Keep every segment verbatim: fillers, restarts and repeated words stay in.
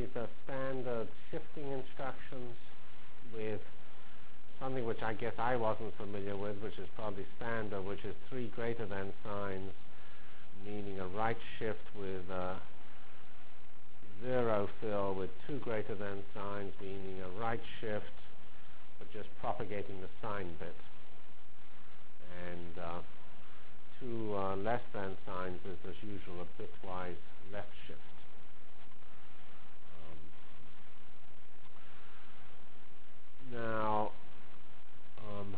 are standard shifting instructions with something which I guess I wasn't familiar with, which is probably standard, which is three greater than signs, meaning a right shift with a zero fill with two greater than signs, meaning a right shift, but just propagating the sign bit. And uh, two uh, less than signs is, as usual, a bitwise left shift. Um, now, um,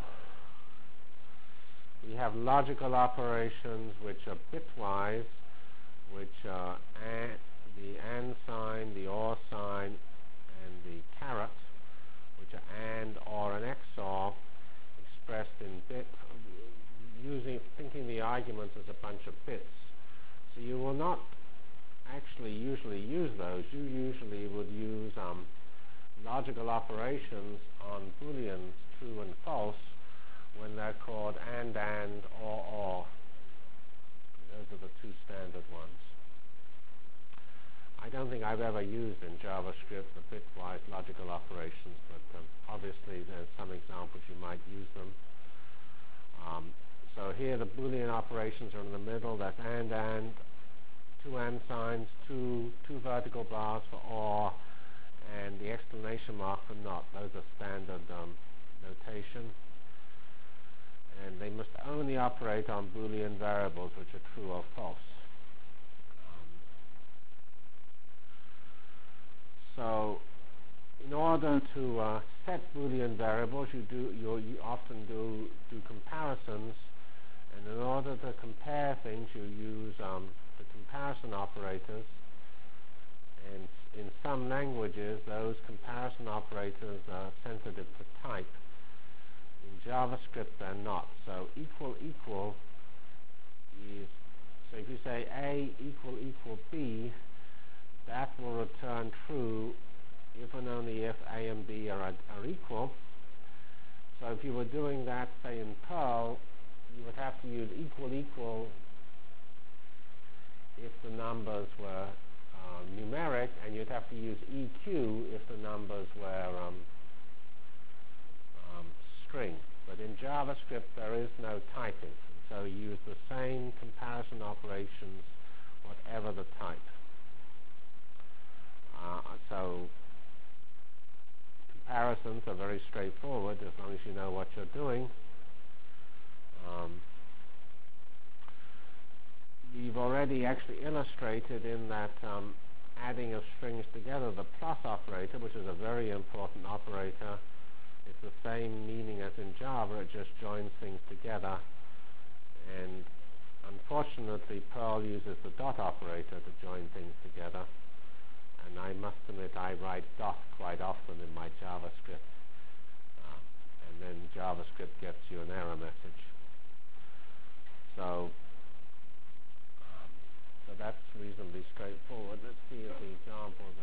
we have logical operations which are bitwise, which are and, the and sign, the or sign, and the caret, which are and, or, and X O R, expressed in bit, using thinking the arguments as a bunch of bits. So you will not actually usually use those. You usually would use um, logical operations on Booleans, true and false, when they're called and, and, or, or. Those are the two standard ones. I don't think I've ever used in JavaScript the bitwise logical operations, but um, obviously there's some examples you might use them. Um, so here the Boolean operations are in the middle. That's and, and, two and signs, two, two vertical bars for or, and the exclamation mark for not. Those are standard um, notation. And they must only operate on Boolean variables which are true or false. So, in order to uh, set Boolean variables, you do you, you often do do comparisons, and in order to compare things, you use um, the comparison operators. And in some languages, those comparison operators are sensitive to type. In JavaScript, they're not. So, equal equal is so if you say A equal equal B, that will return true if and only if A and B are, are equal. So if you were doing that, say, in Perl, you would have to use equal equal if the numbers were uh, numeric, and you'd have to use E Q if the numbers were um, um, string. But in JavaScript, there is no typing. So you use the same comparison operations, whatever the type. Uh, so comparisons are very straightforward as long as you know what you're doing. Um, we've already actually illustrated in that um, adding of strings together, the plus operator, which is a very important operator. It's the same meaning as in Java, it just joins things together. And unfortunately, Perl uses the dot operator to join things together. And I must admit, I write dot quite often in my JavaScript. Uh, and then JavaScript gets you an error message. So, um, so that's reasonably straightforward. Let's see if the examples